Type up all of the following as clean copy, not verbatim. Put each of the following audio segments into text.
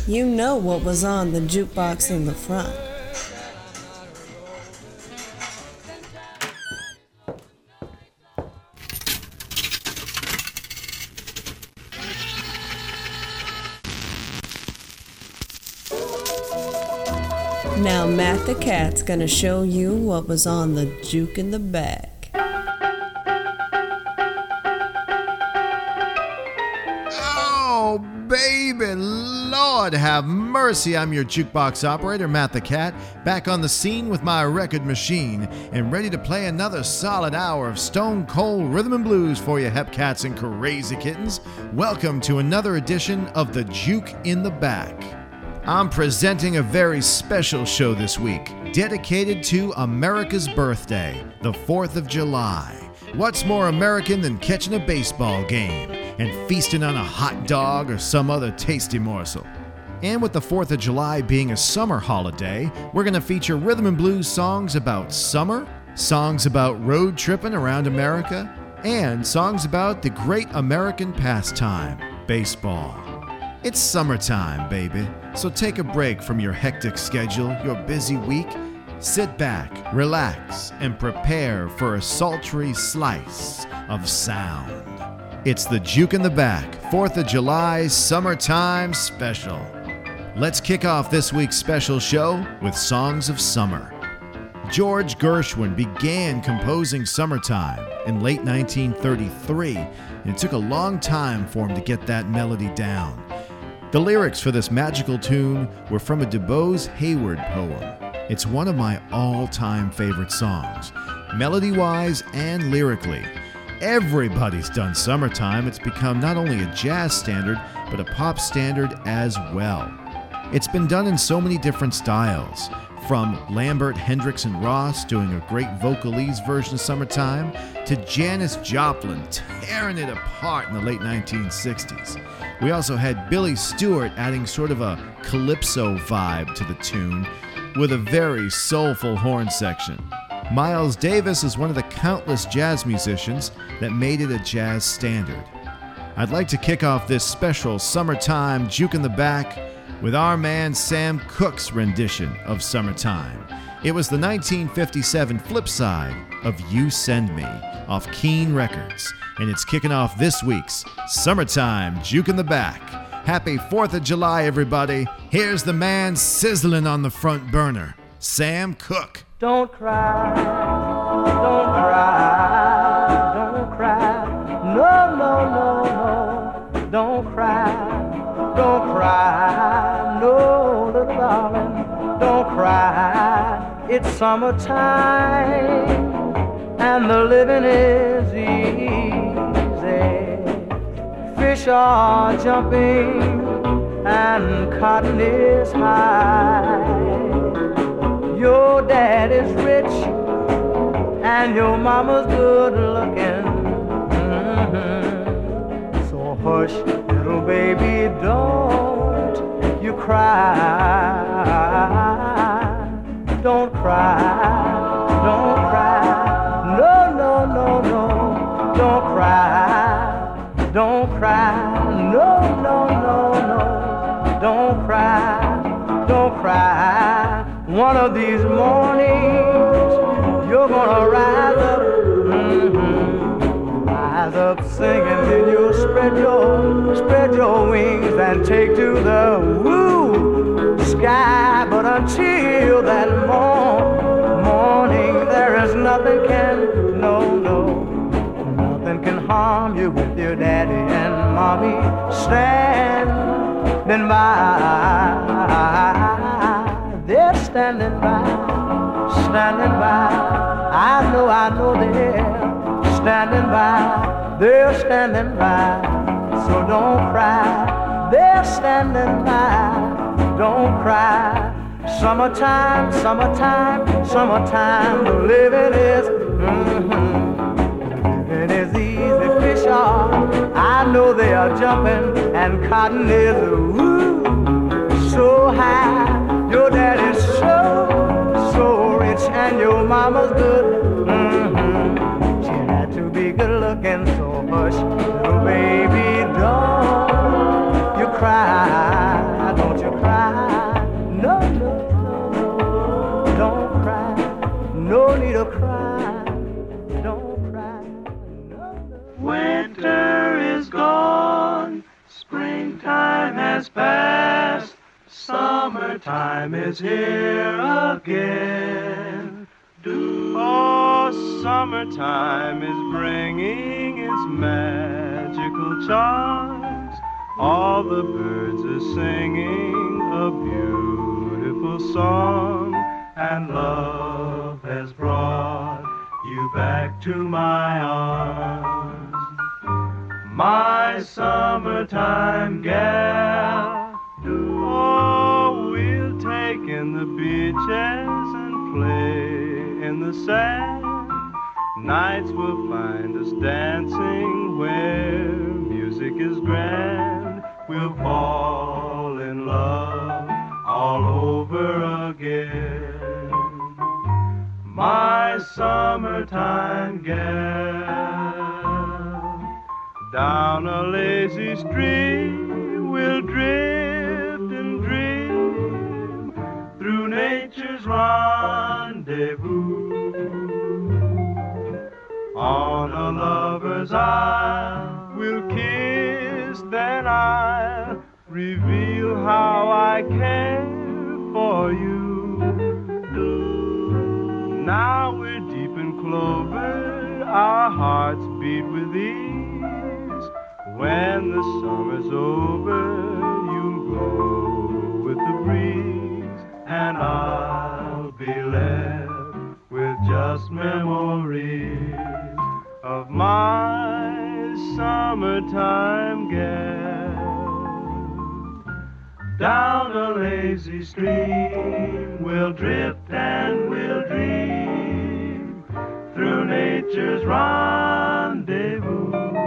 You know what was on the jukebox in the front. Now Matt the Cat's gonna show you what was on the juke in the back. Oh, baby, Lord have mercy. I'm your jukebox operator, Matt the Cat, back on the scene with my record machine and ready to play another solid hour of stone cold rhythm and blues for you hep cats and crazy kittens. Welcome to another edition of the Juke in the Back. I'm presenting a very special show this week, dedicated to America's birthday, the 4th of July. What's more American than catching a baseball game and feasting on a hot dog or some other tasty morsel? And with the 4th of July being a summer holiday, we're going to feature rhythm and blues songs about summer, songs about road tripping around America, and songs about the great American pastime, baseball. It's summertime, baby, so take a break from your hectic schedule, your busy week. Sit back, relax, and prepare for a sultry slice of sound. It's the Juke in the Back, 4th of July Summertime Special. Let's kick off this week's special show with Songs of Summer. George Gershwin began composing Summertime in late 1933, and it took a long time for him to get that melody down. The lyrics for this magical tune were from a DuBose Hayward poem. It's one of my all-time favorite songs, melody-wise and lyrically. Everybody's done Summertime. It's become not only a jazz standard, but a pop standard as well. It's been done in so many different styles, from Lambert, Hendricks, and Ross doing a great vocalese version of Summertime, to Janis Joplin tearing it apart in the late 1960s. We also had Billy Stewart adding sort of a calypso vibe to the tune, with a very soulful horn section. Miles Davis is one of the countless jazz musicians that made it a jazz standard. I'd like to kick off this special Summertime Juke in the Back with our man Sam Cooke's rendition of Summertime. It was the 1957 flip side of You Send Me off Keane Records, and it's kicking off this week's Summertime Juke in the Back. Happy 4th of July, everybody. Here's the man sizzling on the front burner, Sam Cooke. Don't cry, don't cry, don't cry, no, no, no, no, don't cry, no, little darling, don't cry, it's summertime, and the living is easy, fish are jumping, and cotton is high. Your dad is rich and your mama's good looking. So hush, little baby, don't you cry. Don't cry, don't cry. No, no, no, no, don't cry. Don't cry, no, no, no, no. Don't cry, don't cry. One of these mornings, you're gonna rise up singing, then you'll spread your wings and take to the woo sky. But until that morning, there is nothing nothing can harm you with your daddy and mommy standing by. They're standing by. I know they're standing by. So don't cry. They're standing by. Don't cry. Summertime, the living is, living is easy. Fish are, I know they are jumping, and cotton is so high. Your daddy's so rich, and your mama's good. She had to be good looking, so hush, little baby, don't you cry, don't you cry. Winter is gone, springtime has passed, summertime is here again. Oh, summertime is bringing its magical charms. All the birds are singing a beautiful song, and love has brought you back to my arms. My summertime gal, oh, we'll take in the beaches and play in the sand. Nights will find us dancing where music is grand. We'll fall in love all over again. My summertime gal. Down a lazy stream we'll drift and dream through nature's rendezvous. On a lover's isle we'll kiss, then I'll reveal how I care for you. Now we're deep in clover, our hearts beat with ease. When the summer's over, you'll go with the breeze, and I'll be left with just memories of my summertime gal. Down a lazy stream we'll drift and we'll dream through nature's rendezvous.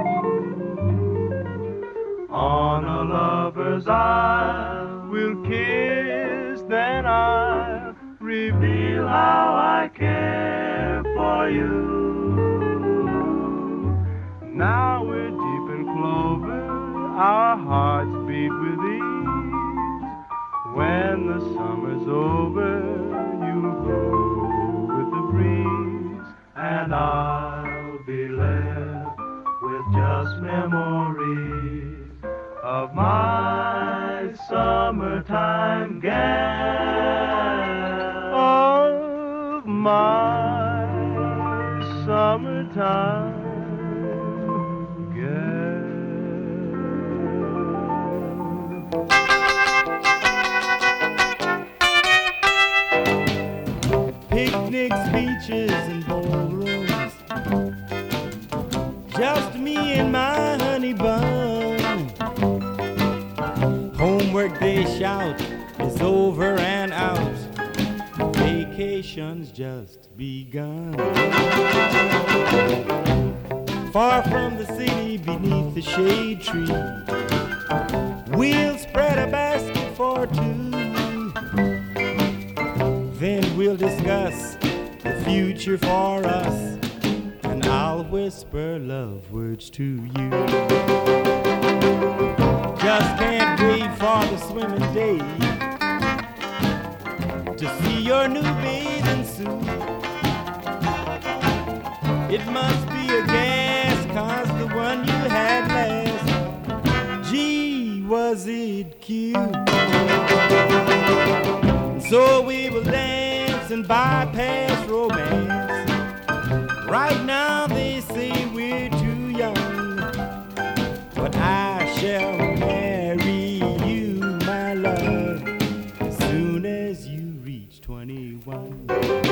On a lover's isle we'll kiss, then I'll reveal how I care for you. Now we're deep in clover, our hearts beat with ease. When the summer's over, you'll go with the breeze, and I'll be left with just memories of my summertime gal, of my summertime Picnics, beaches, and ballrooms, just me and my honey bun. Homework, they shout, is over and out. Vacation's just begun. Far from the city, beneath the shade tree, we'll spread a basket for two. Then we'll discuss the future for us, and I'll whisper love words to you. Just can't wait for the swimming day to see your new bathing suit. It must be a gas, 'cause the one you had last, gee, was it cute. So we will dance and bypass romance. Right now they say we're too young, but I shall marry you, my love, as soon as you reach 21.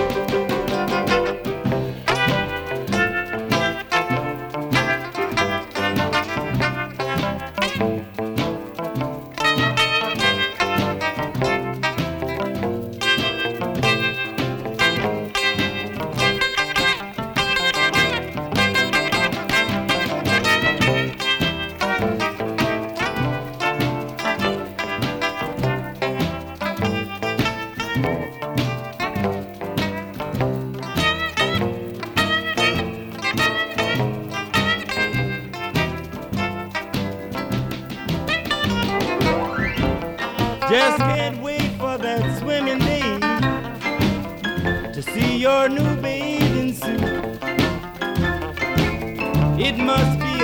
Just can't wait for that swimming day to see your new bathing suit. It must be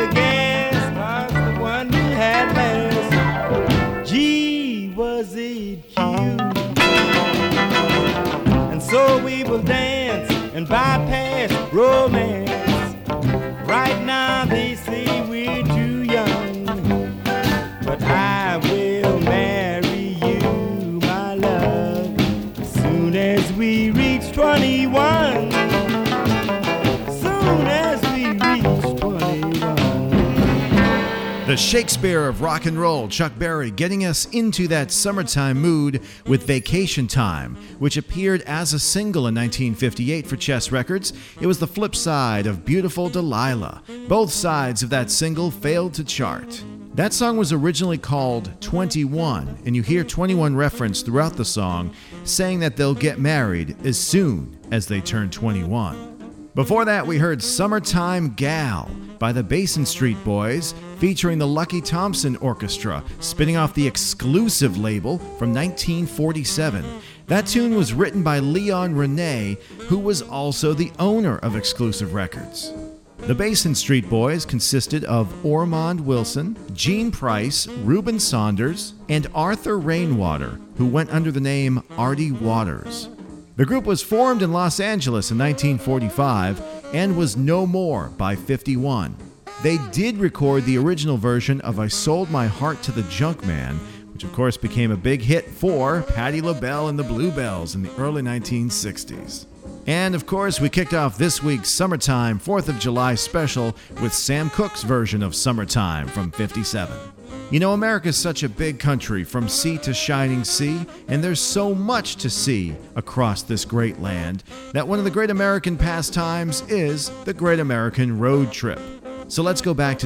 will dance and bypass romance. Right now they say we're too young, but I will marry you, my love, as soon as we reach 21. Soon as we reach 21. The Shakespeare of rock and roll, Chuck Berry, getting us into that summertime mood with Vacation Time, which appeared as a single in 1958 for Chess Records. It was the flip side of Beautiful Delilah. Both sides of that single failed to chart. That song was originally called 21, and you hear 21 referenced throughout the song, saying that they'll get married as soon as they turn 21. Before that, we heard Summertime Gal by the Basin Street Boys, featuring the Lucky Thompson Orchestra, spinning off the Exclusive label from 1947. That tune was written by Leon Rene, who was also the owner of Exclusive Records. The Basin Street Boys consisted of Ormond Wilson, Gene Price, Reuben Saunders, and Arthur Rainwater, who went under the name Artie Waters. The group was formed in Los Angeles in 1945 and was no more by 51. They did record the original version of I Sold My Heart to the Junkman, which of course became a big hit for Patti LaBelle and the Bluebells in the early 1960s. And of course, we kicked off this week's Summertime 4th of July special with Sam Cooke's version of Summertime from 57. You know, America's such a big country from sea to shining sea, and there's so much to see across this great land that one of the great American pastimes is the Great American Road Trip. So let's go back to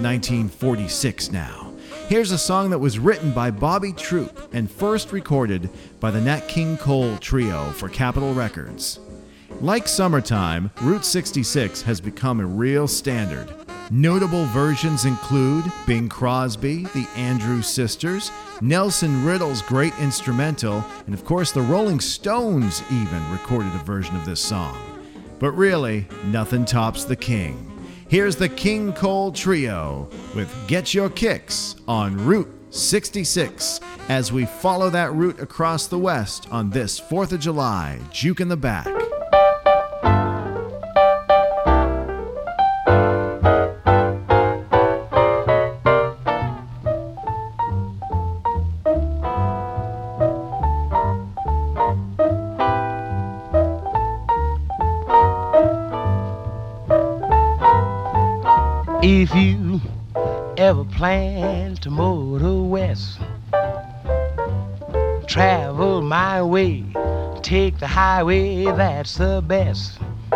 1946 now. Here's a song that was written by Bobby Troup and first recorded by the Nat King Cole Trio for Capitol Records. Like Summertime, Route 66 has become a real standard. Notable versions include Bing Crosby, the Andrews Sisters, Nelson Riddle's great instrumental, and of course the Rolling Stones even recorded a version of this song. But really, nothing tops the King. Here's the King Cole Trio with Get Your Kicks on Route 66 as we follow that route across the West on this 4th of July, Juke in the Back. If you ever plan to motor west, travel my way, take the highway, that's the best.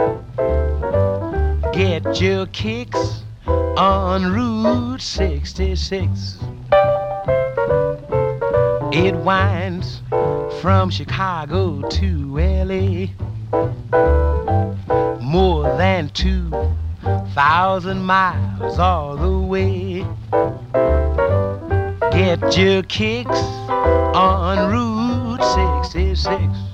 Get your kicks on Route 66. It winds from Chicago to LA, more than 2,000 miles all the way. Get your kicks on Route 66.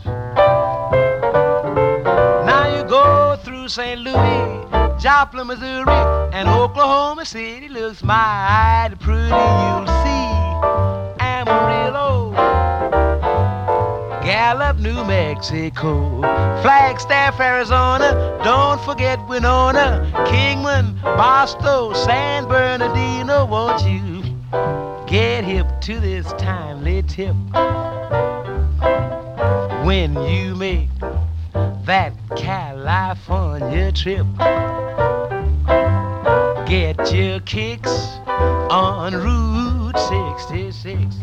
Now you go through St. Louis, Joplin, Missouri, and Oklahoma City looks mighty pretty. You'll see Amarillo, Gallup, New Mexico, Flagstaff, Arizona, don't forget Winona, Kingman, Barstow, San Bernardino. Won't you get hip to this timely tip when you make that California trip? Get your kicks on Route 66.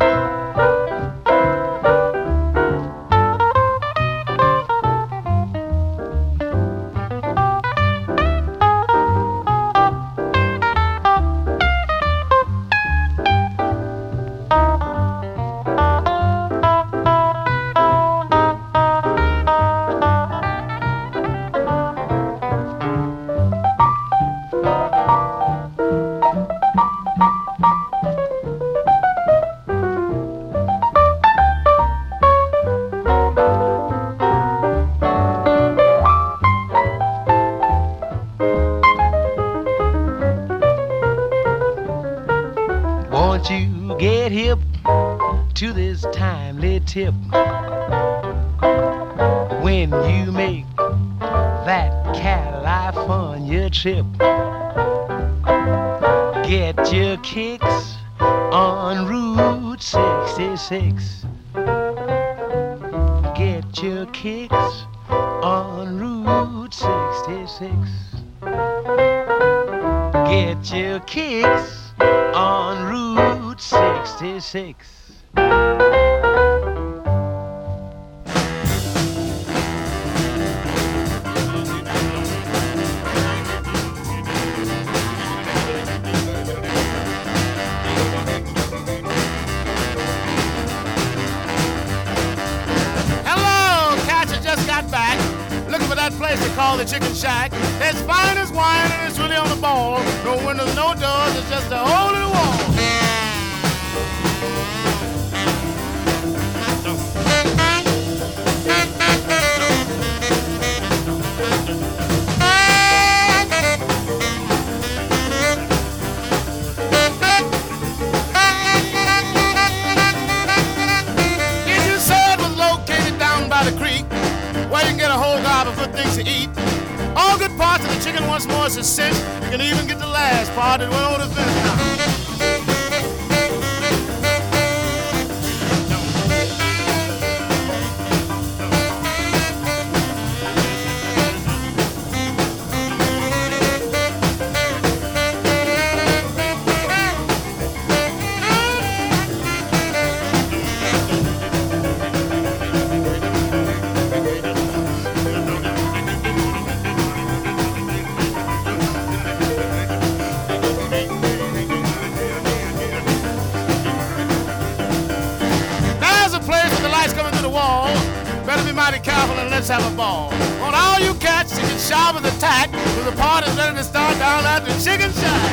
Won't you get hip to this timely tip when you make that California trip. Get your kicks on Route 66. Get your kicks on Route 66. Get your kicks on Route 66. Place they call the Chicken Shack. It's fine as wine and it's really on the ball. No windows, no doors, it's just a hole in the wall. If you say it was located down by the creek, where you can get a whole gob of good things to eat. All good parts of the chicken once more is a cinch. You can even get the last part that went over the finish line. Mighty careful and let's have a ball. On all you cats, you can sharp as a tack, with the party's ready to start down at the Chicken Shack.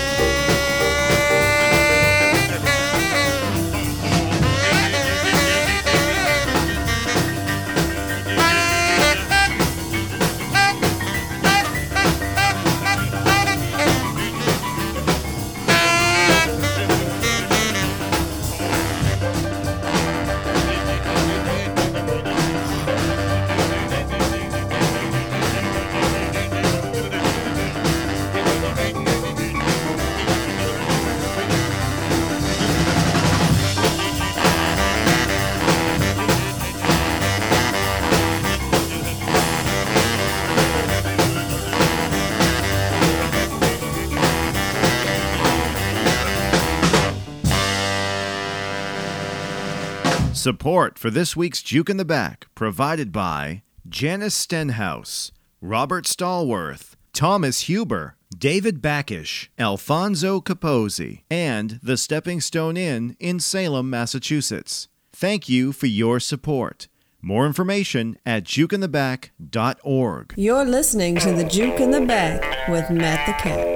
Support for this week's Juke in the Back provided by Janice Stenhouse, Robert Stallworth, Thomas Huber, David Backish, Alfonso Capozzi, and the Stepping Stone Inn in Salem, Massachusetts. Thank you for your support. More information at jukeintheback.org. You're listening to the Juke in the Back with Matt the Cat.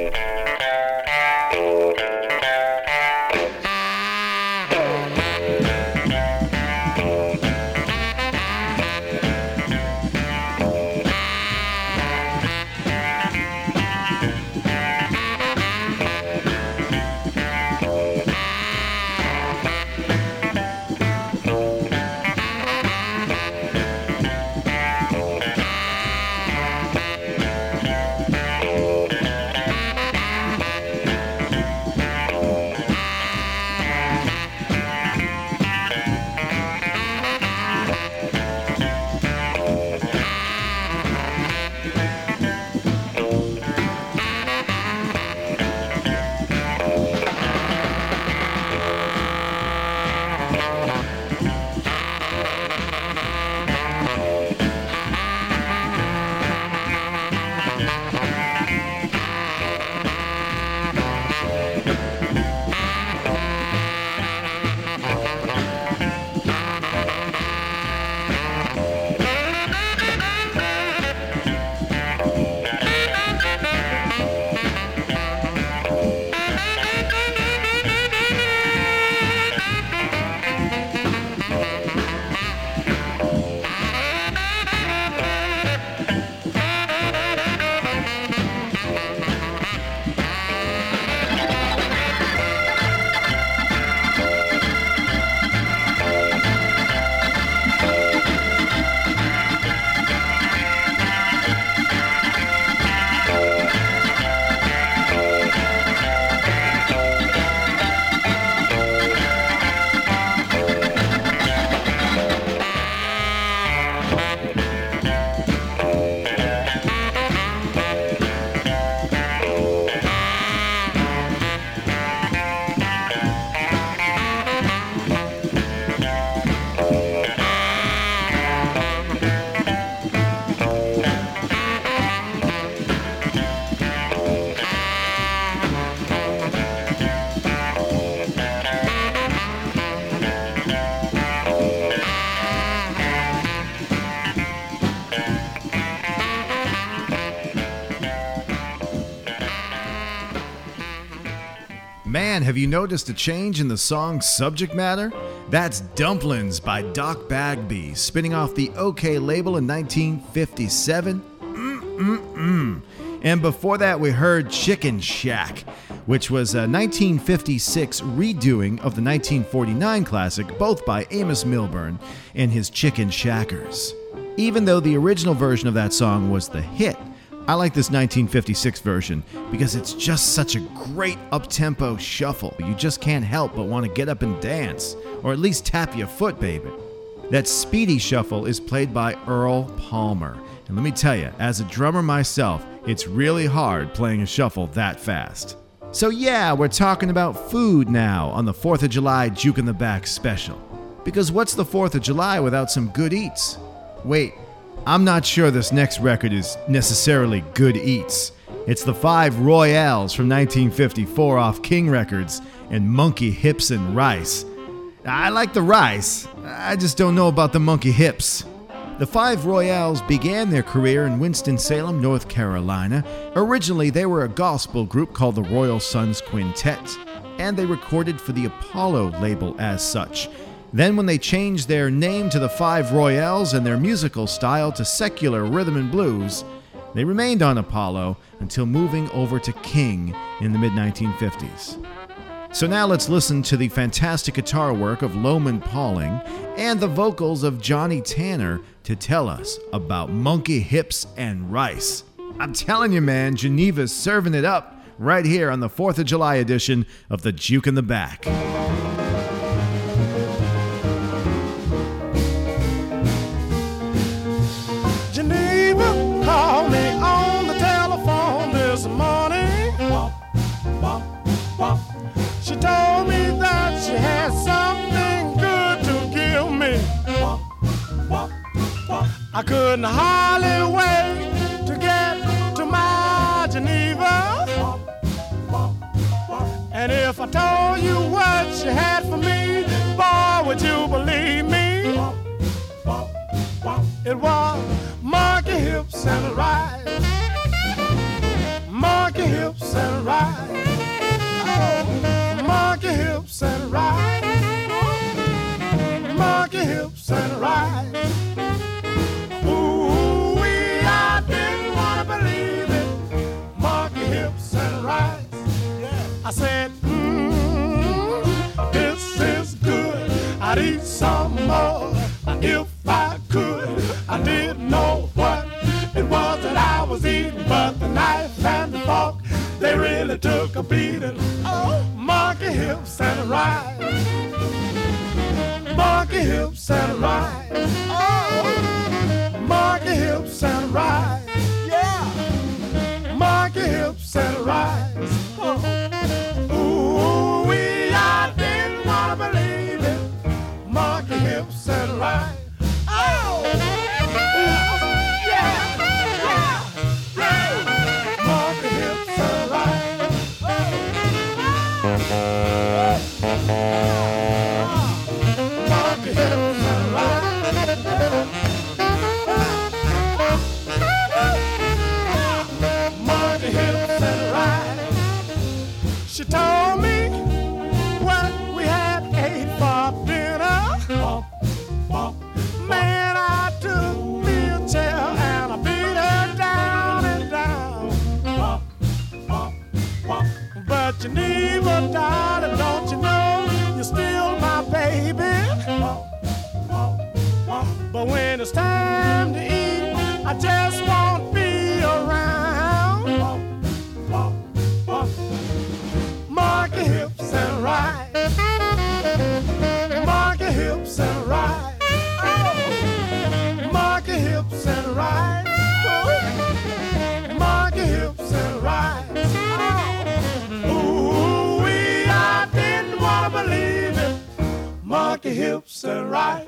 Man, have you noticed a change in the song's subject matter? That's Dumplings by Doc Bagby, spinning off the OK label in 1957. And before that, we heard Chicken Shack, which was a 1956 redoing of the 1949 classic, both by Amos Milburn and his Chicken Shackers. Even though the original version of that song was the hit, I like this 1956 version because it's just such a great up-tempo shuffle. You just can't help but want to get up and dance, or at least tap your foot, baby. That speedy shuffle is played by Earl Palmer. And let me tell you, as a drummer myself, it's really hard playing a shuffle that fast. So yeah, we're talking about food now on the 4th of July Juke in the Back special. Because what's the 4th of July without some good eats? Wait, I'm not sure this next record is necessarily good eats. It's the Five Royales from 1954 off King Records and Monkey Hips and Rice. I like the rice, I just don't know about the monkey hips. The Five Royales began their career in Winston-Salem, North Carolina. Originally, they were a gospel group called the Royal Sons Quintet, and they recorded for the Apollo label as such. Then when they changed their name to the Five Royales and their musical style to secular rhythm and blues, they remained on Apollo until moving over to King in the mid-1950s. So now let's listen to the fantastic guitar work of Loman Pauling and the vocals of Johnny Tanner to tell us about Monkey Hips and Rice. I'm telling you, man, Geneva's serving it up right here on the 4th of July edition of the Juke in the Back. Geneva called me on the telephone this morning. She told me that she had something good to give me. I couldn't hardly wait to get to my Geneva. And if I told you what she had for me, boy, would you believe me? It was monkey hips and rice. Monkey hips and rice. Oh, monkey hips and rice. Monkey hips and rice. Ooh, I didn't want to believe it. Monkey hips and rice. I said, this is good. I'd eat some more if I could. I didn't know what it was that I was eating, but the knife and the fork, they really took a beating. Oh, monkey hips and rice. Monkey hips and rice. Oh, monkey hips and rice. Yeah, monkey hips and rice. Oh. Ooh, I didn't want to believe it. Monkey hips and rice. Oh, yeah, monkey hips and rice. Monkey hips and rice. Monkey hips and rice. She told me what we had ate for dinner. Man, I took me a chair and I beat her down and down. But Geneva, darling, don't you know you're still my baby? But when it's time to eat, I just won't be around. Monkey hips and rice. Monkey hips and rice. Monkey hips and rice. Monkey hips and rice. Ooh, I didn't want to believe it. Monkey hips and rice.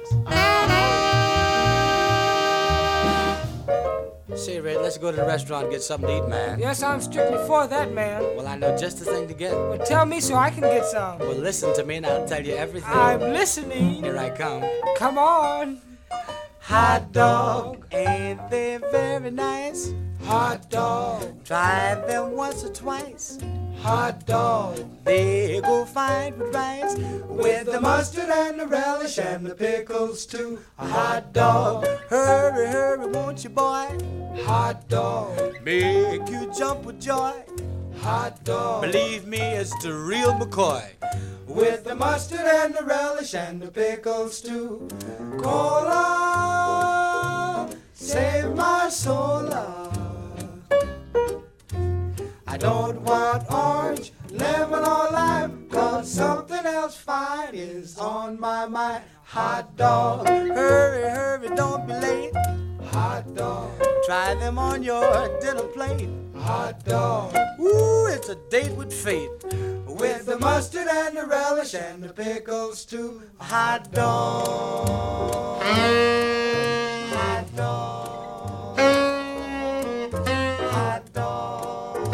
Say, Red, let's go to the restaurant and get something to eat, man. Yes, I'm strictly for that, man. Well, I know just the thing to get. Well, tell me so I can get some. Well, listen to me and I'll tell you everything. I'm listening. Here I come. Come on. Hot dog, ain't they very nice? Hot dog. Try them once or twice. hot dog. They go fine with rice, with the mustard and the relish and the pickles too. A hot dog. Hurry, hurry, won't you, boy? Hot dog. Make you jump with joy. Hot dog. Believe me, it's the real McCoy. With the mustard and the relish and the pickles too. Cola, save my soul. I don't want orange, lemon or lime, 'cause something else fine is on my mind. Hot dog. Hurry, hurry, don't be late. Hot dog. Try them on your dinner plate. Hot dog. Ooh, it's a date with fate. With the mustard and the relish and the pickles too. Hot dog. Hot dog. Hot dog.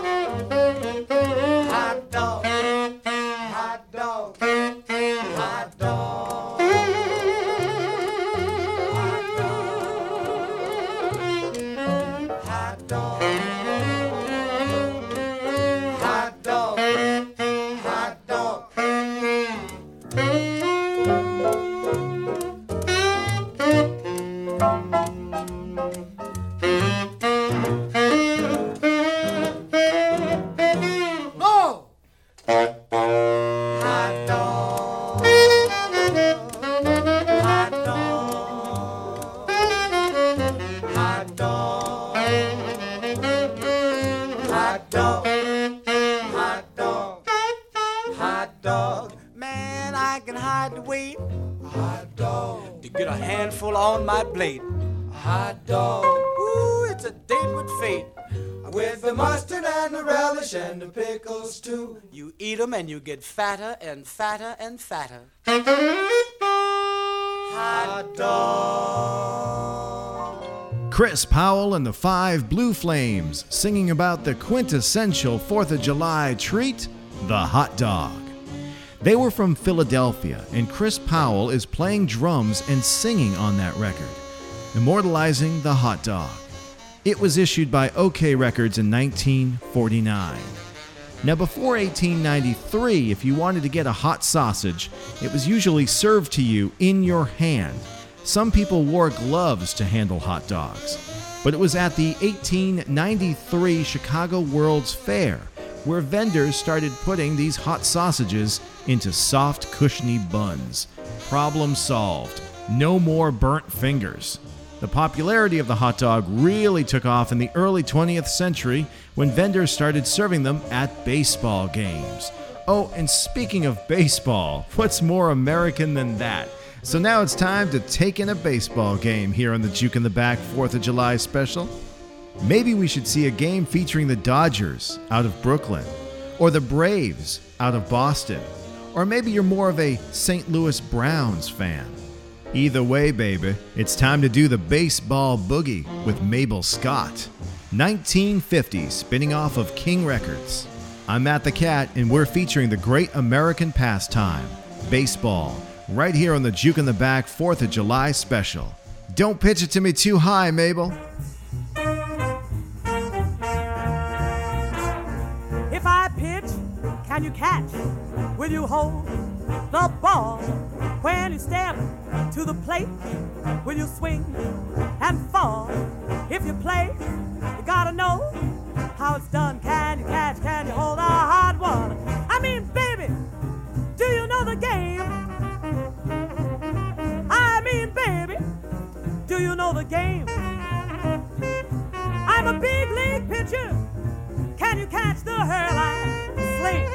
Hot dog. Hot dog. Hot dog. Hot dog. Hot dog. Hot dog. Go! Hot dog. Hot dog. Hot dog. Hot dog. Hot dog. Hot dog. Man, I can hardly wait. Hot dog. To get a handful on my plate. Hot dog. Ooh, it's a date with fate. With the mustard and the relish and the pickles too. You eat 'em and you get fatter and fatter and fatter. Hot dog. Chris Powell and the Five Blue Flames singing about the quintessential 4th of July treat, the hot dog. They were from Philadelphia, and Chris Powell is playing drums and singing on that record, immortalizing the hot dog. It was issued by OK Records in 1949. Now, before 1893, if you wanted to get a hot sausage, it was usually served to you in your hand. Some people wore gloves to handle hot dogs. But it was at the 1893 Chicago World's Fair where vendors started putting these hot sausages into soft, cushiony buns. Problem solved. No more burnt fingers. The popularity of the hot dog really took off in the early 20th century when vendors started serving them at baseball games. Oh, and speaking of baseball, what's more American than that? So now it's time to take in a baseball game here on the Juke in the Back 4th of July special. Maybe we should see a game featuring the Dodgers out of Brooklyn, or the Braves out of Boston, or maybe you're more of a St. Louis Browns fan. Either way, baby, it's time to do the baseball boogie with Mabel Scott. 1950, spinning off of King Records. I'm Matt the Cat, and we're featuring the great American pastime, baseball, right here on the Juke in the Back 4th of July special. Don't pitch it to me too high, Mabel. If I pitch, can you catch? Will you hold the ball? When you step to the plate, will you swing and fall? If you play, you gotta know how it's done. Can you catch? Can you hold a hard one? I mean, baby, do you know the game? I mean, baby, do you know the game? I'm a big league pitcher. Can you catch the hairline sling?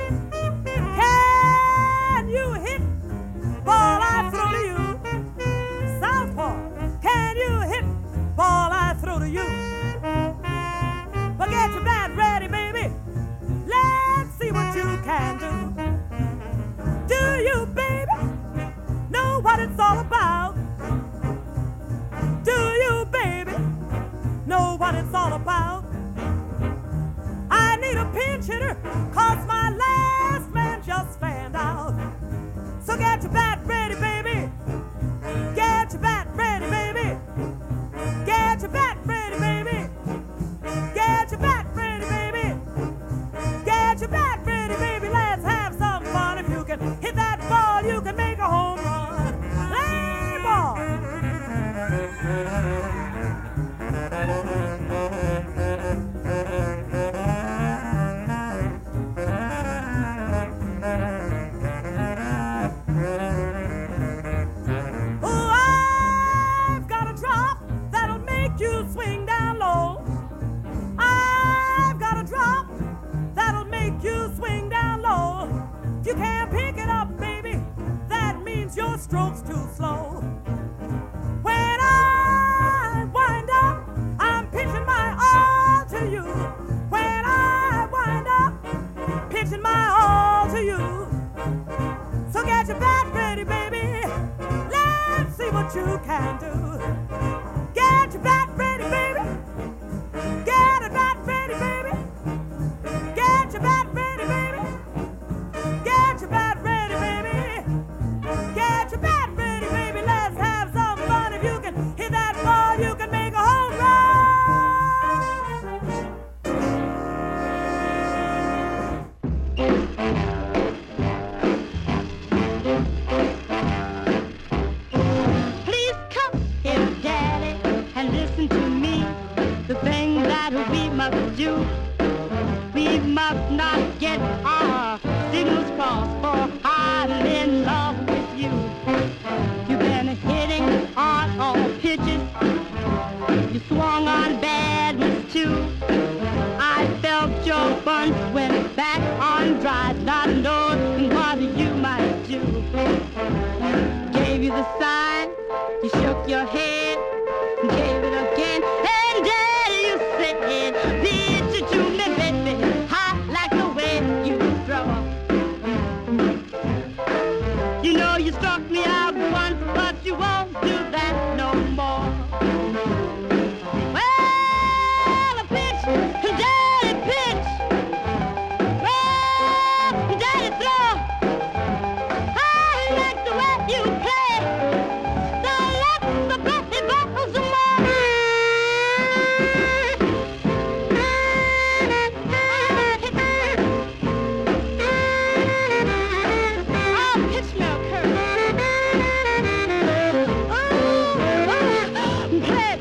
Can you hit ball I throw to you? Southpaw, can you hit ball I throw to you? Well, get your bat ready, baby. Let's see what you can do. Do you, baby, know what it's all about? Do you, baby, know what it's all about? I need a pinch hitter, 'cause my last man just fanned out. So get your bat ready, baby. Get your bat ready, baby. Get your bat ready, baby. Get your bat ready, baby. Get your bat strokes too slow. When I wind up, I'm pitching my all to you. When I wind up, pitching my all to you. So get your bat ready, baby. Let's see what you can do. Get your bat ready, baby. Get a bat ready, baby. Get your bat ready, baby. Get your bat ready, baby. Get your bat ready, baby. Let's have some fun. If you can hit that ball, you can make a home Please come here, Daddy, and listen to me. The thing that we must do, we must not get our signals crossed, for I'm in love with you. You've been hitting on all pitches, you swung on bad ones too. I felt your bunch went back on dry, not knowing what you might do. Gave you the sign, you shook your head, gave it again, and then you said, pitch it to me, baby, hot like the way you throw. You know you struck me out once, but you won't do that no more. Well, pitch, daddy, pitch. Well, daddy, throw. I like the way you play. So let's bet the buckles some more. Oh, pitch milk hurt. Play,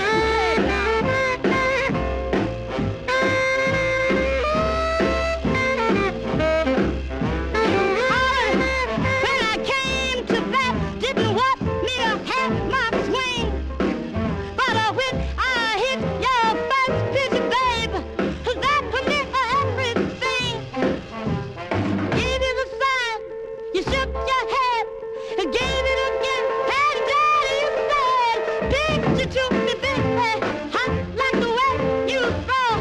when I came to bat, didn't want me to have my swing. But when I hit your first pitch, babe, that meant everything. Gave you the sign, you shook your head, gave it again, and daddy you said, pitch it to me, baby, hot like the way you throw.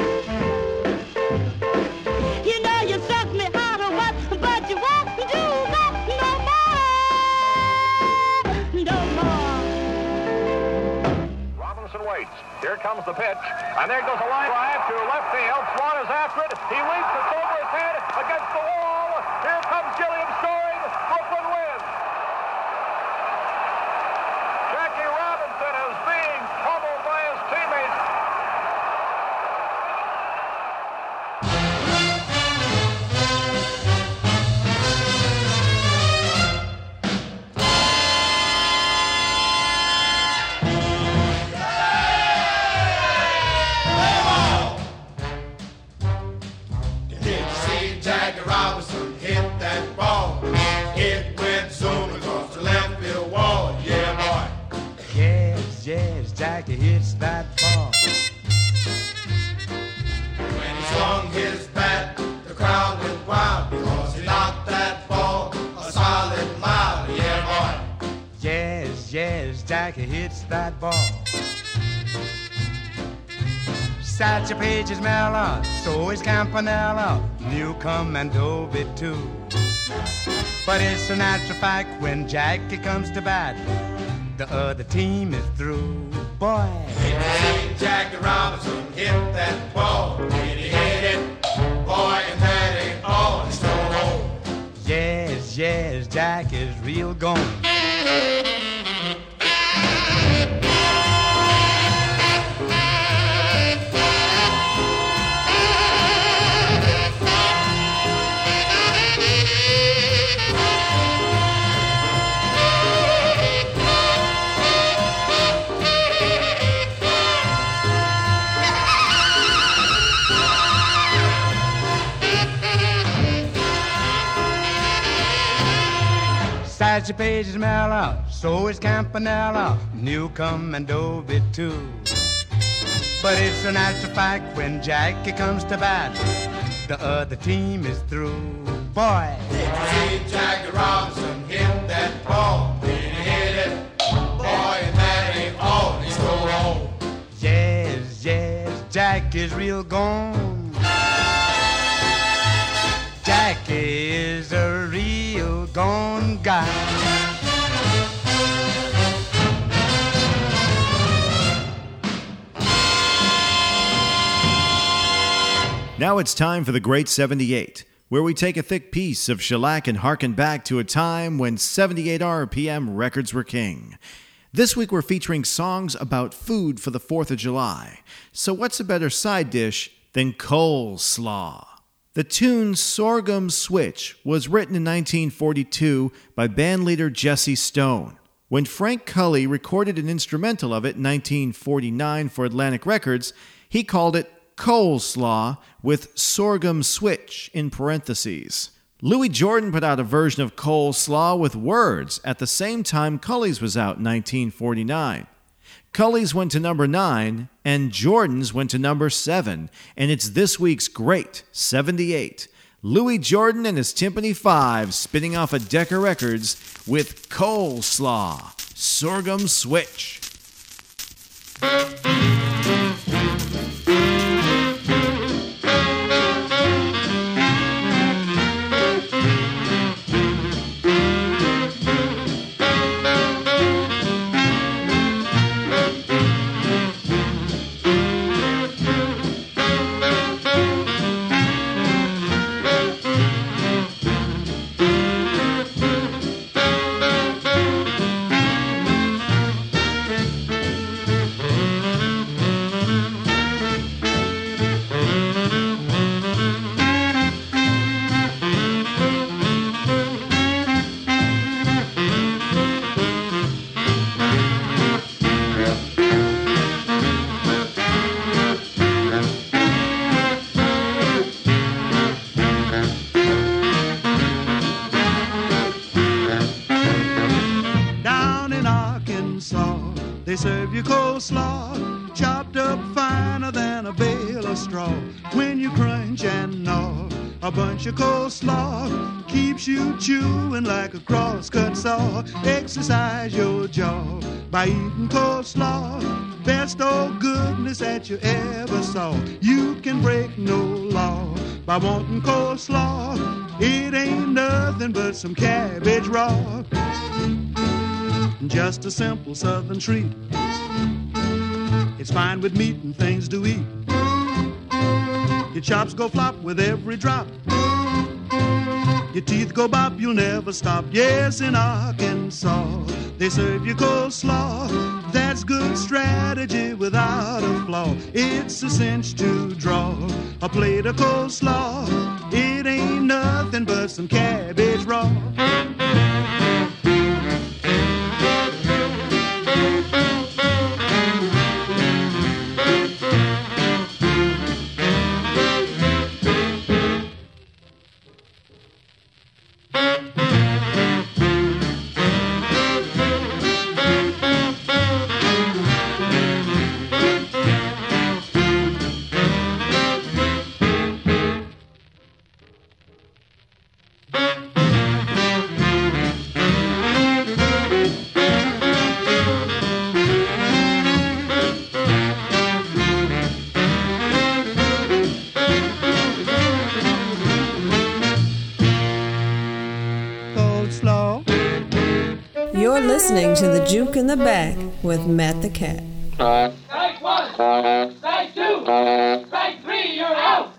You know you struck me hard or what, but you won't do that no more. No more. Robinson waits. Here comes the pitch. And there goes a line drive to left field. Swan is after it. He leaps. It's over his head against the wall. Here comes Gilliam scoring. Brooklyn wins. Jackie Robinson is being pummeled by his teammates. Did you see Jackie Robinson hit that ball? It went zooming across the left field wall. Yeah, boy. Yes, yes, Jackie hits that ball. When he swung his bat, the crowd went wild because he knocked that ball a solid mile. Yeah, boy. Yes, yes, Jackie hits that ball. Satchel Paige is mellow, so is Campanella, Newcomb and Dovey too. But it's a natural fact when Jackie comes to bat, the other team is through. Boy, Did you see Jackie Robinson hit that ball? Did he hit it? Boy, and that ain't all. He stole home. yes, yes, Jack is real gone. Satchel Paige is mellow, so is Campanella, Newcomb and Dovey too. But it's a natural fact when Jackie comes to bat, the other team is through. Boy, Did you see Jackie Robinson hit that ball? Did Jack is real gone. Jack is a real gone guy. Now it's time for the Great 78, where we take a thick piece of shellac and harken back to a time when 78 RPM records were king. This week we're featuring songs about food for the 4th of July. So what's a better side dish than coleslaw? The tune Sorghum Switch was written in 1942 by bandleader Jesse Stone. When Frank Cully recorded an instrumental of it in 1949 for Atlantic Records, he called it Coleslaw with Sorghum Switch in parentheses. Louis Jordan put out a version of Coleslaw with words at the same time Cully's was out in 1949. Cully's went to number 9 and Jordan's went to number 7, and it's this week's Great 78. Louis Jordan and his Timpani 5 spinning off of Decca Records with Coleslaw, Sorghum Switch. They serve you coleslaw, chopped up finer than a bale of straw. When you crunch and gnaw, a bunch of coleslaw keeps you chewing like a cross-cut saw. Exercise your jaw by eating coleslaw, best old goodness that you ever saw. You can break no law by wanting coleslaw. It ain't nothing but some cabbage raw. Just a simple southern treat. It's fine with meat and things to eat. Your chops go flop with every drop. Your teeth go bop, you'll never stop. Yes, in Arkansas, they serve you coleslaw. That's good strategy without a flaw. It's a cinch to draw a plate of coleslaw. It ain't nothing but some cabbage raw. You're listening to The Juke in the Back with Matt the Cat. Strike one, strike two, strike three, you're out.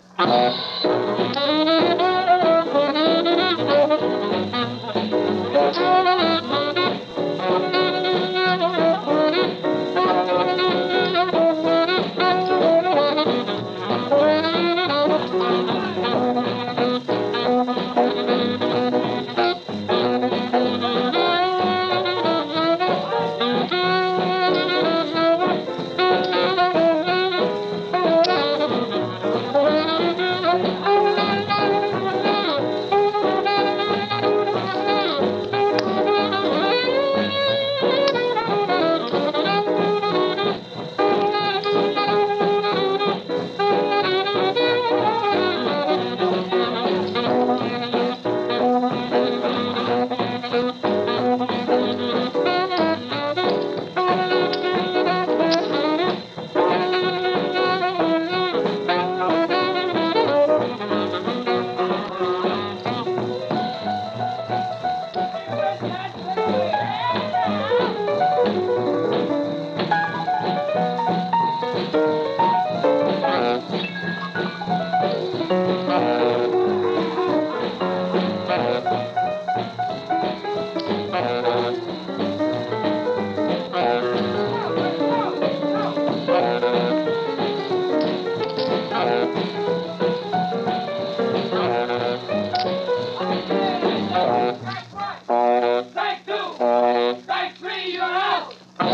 Strike two. Strike three, you're out.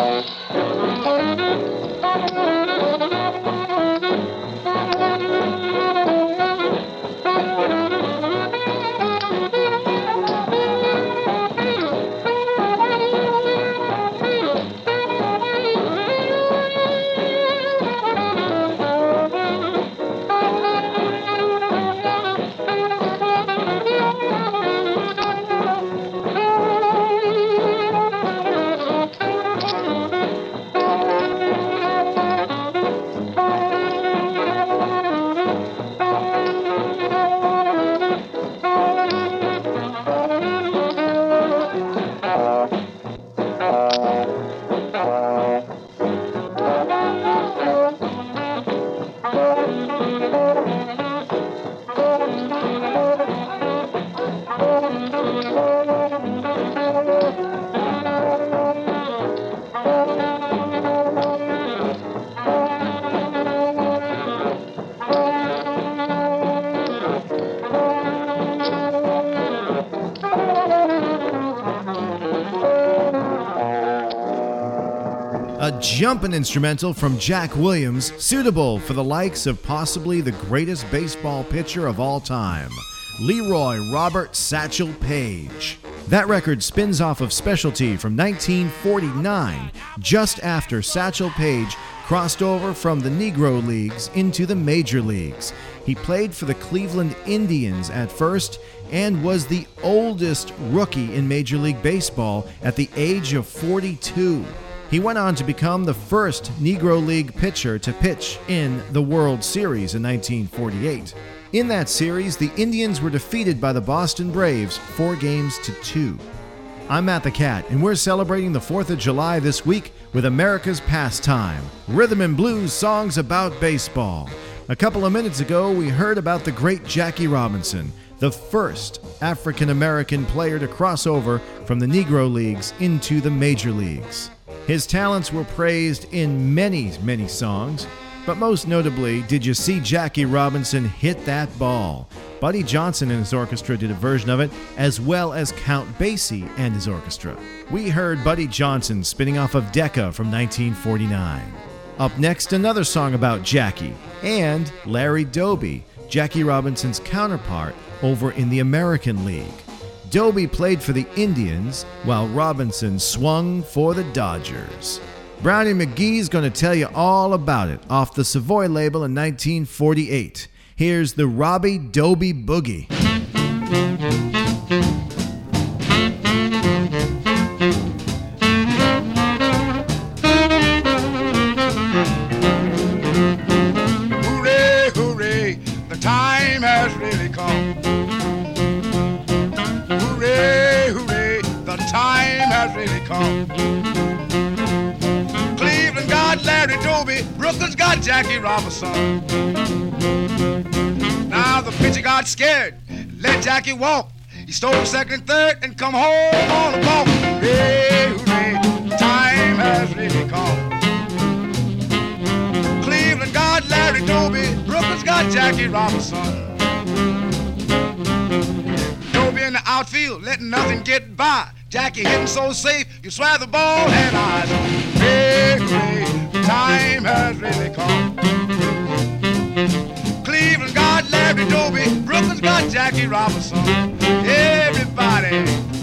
A jumpin' instrumental from Jack Williams, suitable for the likes of possibly the greatest baseball pitcher of all time, Leroy Robert Satchel Paige. That record spins off of Specialty from 1949, just after Satchel Paige crossed over from the Negro Leagues into the Major Leagues. He played for the Cleveland Indians at first and was the oldest rookie in Major League Baseball at the age of 42. He went on to become the first Negro League pitcher to pitch in the World Series in 1948. In that series, the Indians were defeated by the Boston Braves 4-2. I'm Matt the Cat, and we're celebrating the 4th of July this week with America's pastime, rhythm and blues songs about baseball. A couple of minutes ago, we heard about the great Jackie Robinson, the first African-American player to cross over from the Negro Leagues into the Major Leagues. His talents were praised in many, many songs, but most notably, Did You See Jackie Robinson Hit That Ball? Buddy Johnson and his orchestra did a version of it, as well as Count Basie and his orchestra. We heard Buddy Johnson spinning off of Decca from 1949. Up next, another song about Jackie, and Larry Doby, Jackie Robinson's counterpart over in the American League. Doby played for the Indians, while Robinson swung for the Dodgers. Brownie McGee's going to tell you all about it off the Savoy label in 1948. Here's the Robbie Doby Boogie. Hooray, hooray, the time has really come. Hooray, hooray, the time has really come. Cleveland got Larry Doby, Brooklyn's got Jackie Robinson. Now the pitcher got scared, let Jackie walk. He stole second and third and come home on a walk. Hooray, hooray, the time has really come. Cleveland got Larry Doby, Brooklyn's got Jackie Robinson. Doby in the outfield, letting nothing get by. Jackie hitting so safe, you swear the ball had eyes on. Hey, hey, time has really come. Cleveland got Larry Doby, Brooklyn's got Jackie Robinson. Everybody.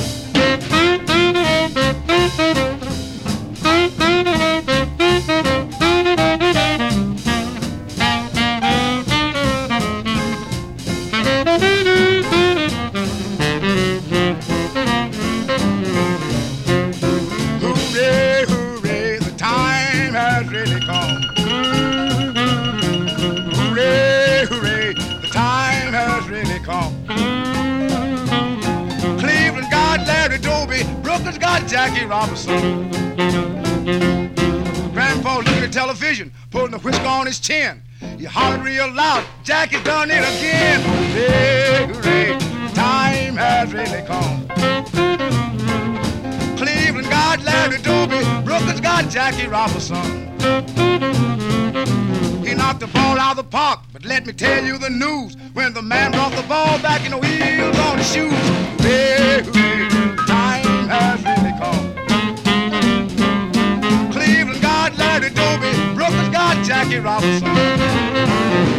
Hooray, hooray, the time has really come. Hooray, hooray, the time has really come. Cleveland got Larry Doby, Brooklyn's got Jackie Robinson. Grandpa looking at television, pulling the whisker on his chin. He hollered real loud, Jackie done it again. Hooray, hooray, time has has really come. Cleveland got Larry Doby, Brooklyn's got Jackie Robinson. He knocked the ball out of the park, but let me tell you the news. When the man brought the ball back in the wheels on his shoes, hey, time has really come. Cleveland got Larry Doby, Brooklyn's got Jackie Robinson.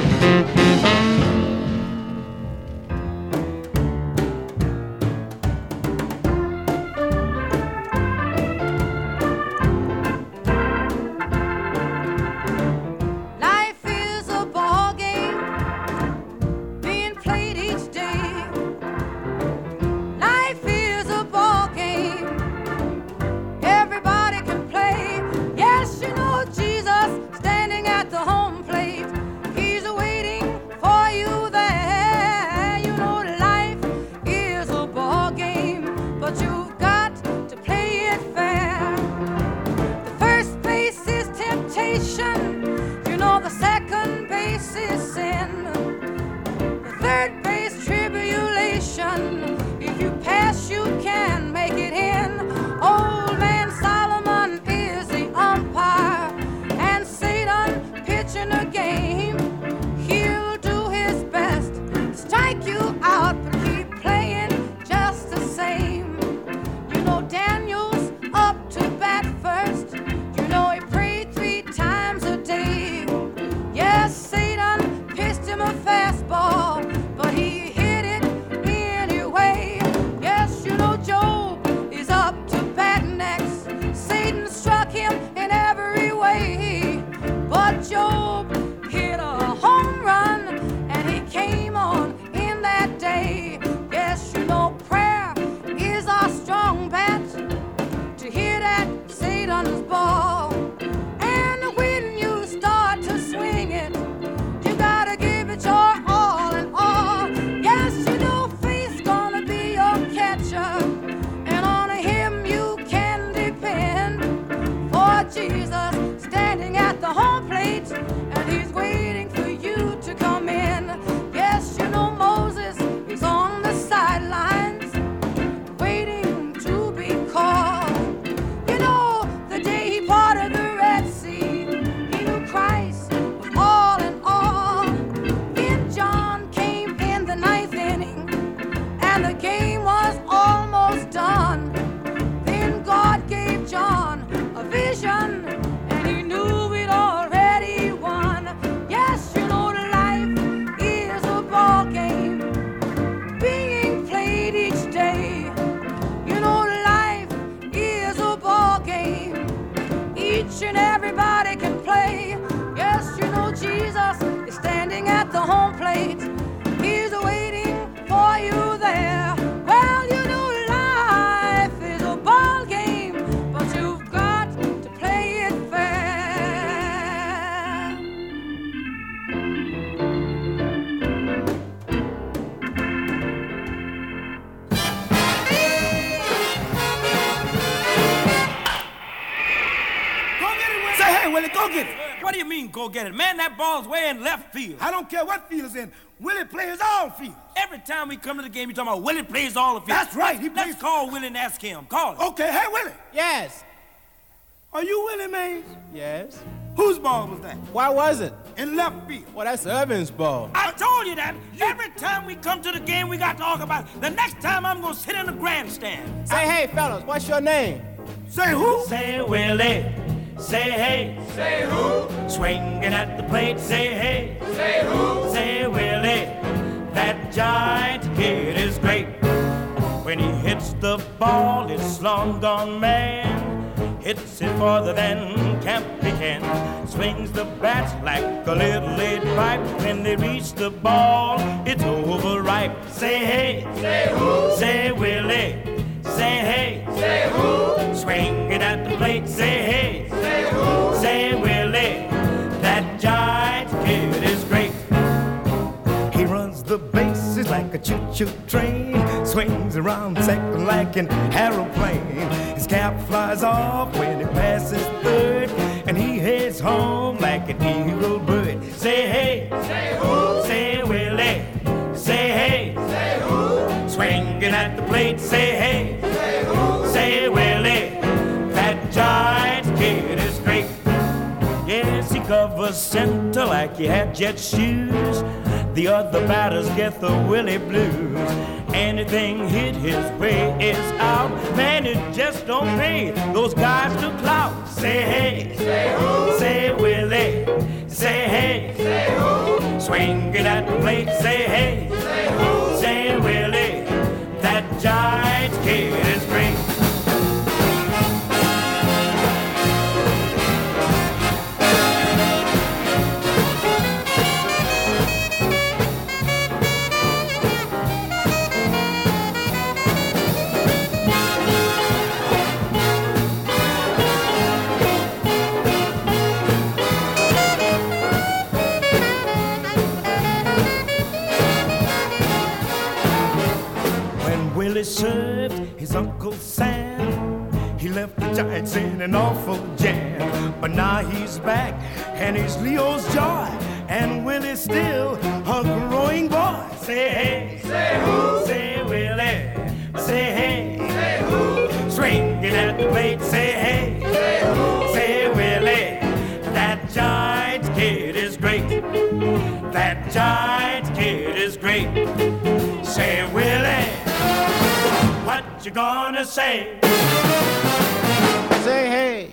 Go get it. Man, that ball's way in left field. I don't care what field it's in. Willie plays all fields. Every time we come to the game, you talking about Willie plays all the fields. That's right. Let's call Willie and ask him. Call him. Okay. Hey, Willie. Yes. Are you Willie Mays? Yes. Whose ball was that? Why was it? In left field. Well, that's Irvin's ball. I told you that. Every time we come to the game, we got to talk about it. The next time I'm going to sit in the grandstand. Say, hey, fellas, what's your name? Say who? Say Willie. Say hey. Say who? Swinging at the plate. Say hey. Say who? Say Willie. That giant kid is great. When he hits the ball, it's long gone man. Hits it farther than Campy can. Swings the bat like a little lead pipe. When they reach the ball, it's overripe. Say hey. Say who? Say Willie. Say hey. Say who? Swinging at the plate. Say hey. Say who? Say Willie. That giant kid is great. He runs the bases like a choo-choo train. Swings around second like an aeroplane. His cap flies off when he passes third. And he heads home like an eagle bird. Say hey. Say who? Say Willie. Say hey. Say who? Swing swinging at the plate. Say hey, say who? Say Willie, that giant kid is great. Yes, he covers center like he had jet shoes. The other batters get the Willie blues. Anything hit his way is out. Man, it just don't pay those guys to clout. Say hey, say who? Say Willie, say hey, say who? Swinging at the plate, say hey, say who? Say Willie, that giant kid is great. Served his Uncle Sam. He left the Giants in an awful jam. But now he's back and he's Leo's joy. And Willie's still a growing boy. Say hey, say who? Say Willie, say hey, say who? Swinging at the plate, say hey, say who? Say Willie, that Giants kid is great. That Giants kid is great. Say Willie, what you gonna say? Say hey.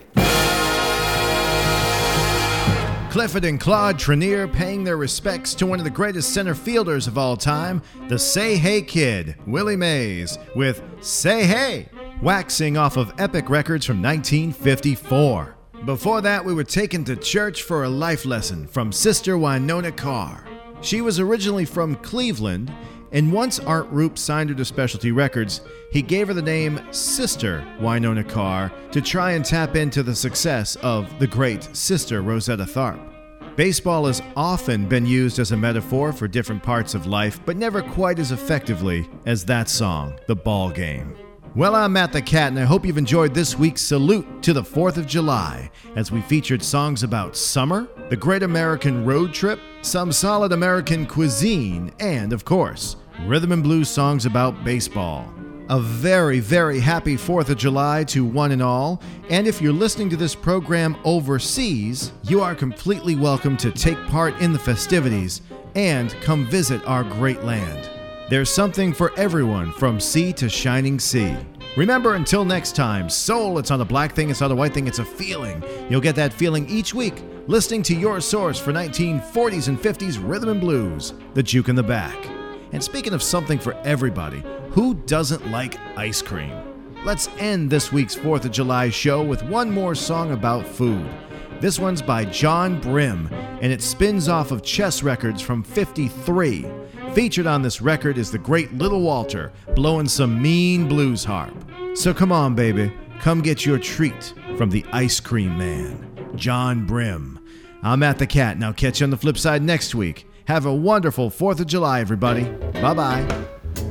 Clifford and Claude Trenier paying their respects to one of the greatest center fielders of all time, the Say Hey Kid, Willie Mays, with Say Hey, waxing off of Epic Records from 1954. Before that, we were taken to church for a life lesson from Sister Winona Carr. She was originally from Cleveland, and once Art Roop signed her to Specialty Records, he gave her the name Sister Winona Carr to try and tap into the success of the great Sister Rosetta Tharpe. Baseball has often been used as a metaphor for different parts of life, but never quite as effectively as that song, The Ball Game. Well, I'm Matt the Cat, and I hope you've enjoyed this week's Salute to the 4th of July, as we featured songs about summer, the Great American Road Trip, some solid American cuisine, and, of course, rhythm and blues songs about baseball. A very, very happy 4th of July to one and all, and if you're listening to this program overseas, you are completely welcome to take part in the festivities and come visit our great land. There's something for everyone from sea to shining sea. Remember, until next time, soul, it's not a black thing, it's not a white thing, it's a feeling. You'll get that feeling each week listening to your source for 1940s and 50s rhythm and blues, the Juke in the Back. And speaking of something for everybody, who doesn't like ice cream? Let's end this week's 4th of July show with one more song about food. This one's by John Brim, and it spins off of Chess Records from '53. Featured on this record is the great Little Walter, blowing some mean blues harp. So come on, baby, come get your treat from the Ice Cream Man, John Brim. I'm Matt the Cat, and I'll catch you on the flip side next week. Have a wonderful 4th of July, everybody. Bye-bye.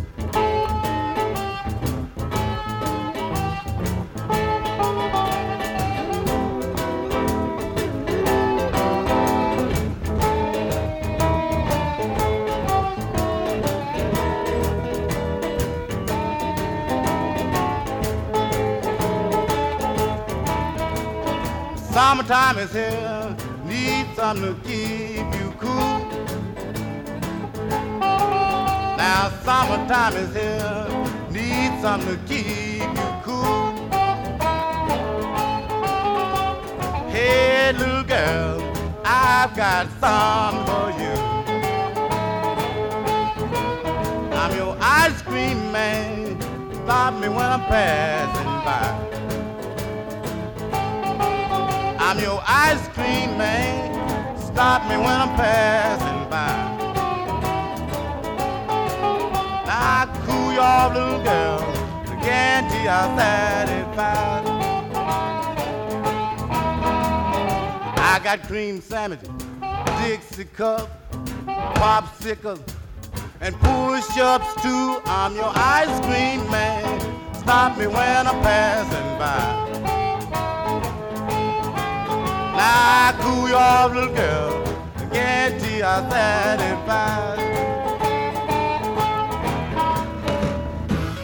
Summertime is here, need something to keep you cool. Now summertime is here, need something to keep you cool. Hey little girl, I've got something for you. I'm your ice cream man, stop me when I'm passing by. I'm your ice cream man, stop me when I'm passing by. Now I cool you off, little girl, I guarantee I'll satisfy. I got cream sandwiches, Dixie cups, popsicles, and push-ups too. I'm your ice cream man, stop me when I'm passing by. Now I cool you off, little girl, I guarantee I'll satisfy.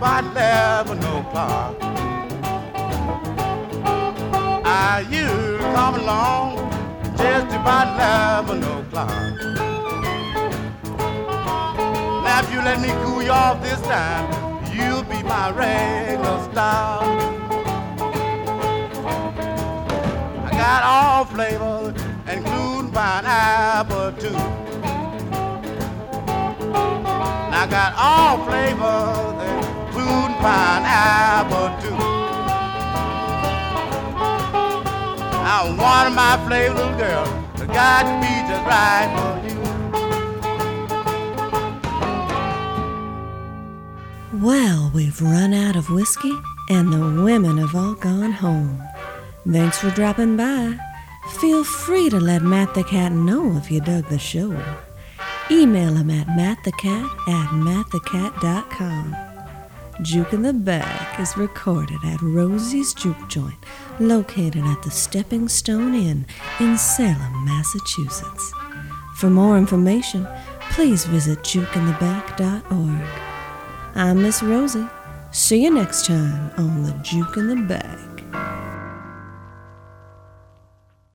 about 11 o'clock. You come along just about 11 o'clock. Now if you let me cool you off this time, you'll be my regular star. I got all flavors, including pineapple too. And I got all flavors, including pineapple too. Now one of my flavor little girls got to be just right for you. Well, we've run out of whiskey, and the women have all gone home. Thanks for dropping by. Feel free to let Matt the Cat know if you dug the show. Email him at mattthecat@mattthecat.com. Juke in the Back is recorded at Rosie's Juke Joint, located at the Stepping Stone Inn in Salem, Massachusetts. For more information, please visit jukeintheback.org. I'm Miss Rosie. See you next time on the Juke in the Back.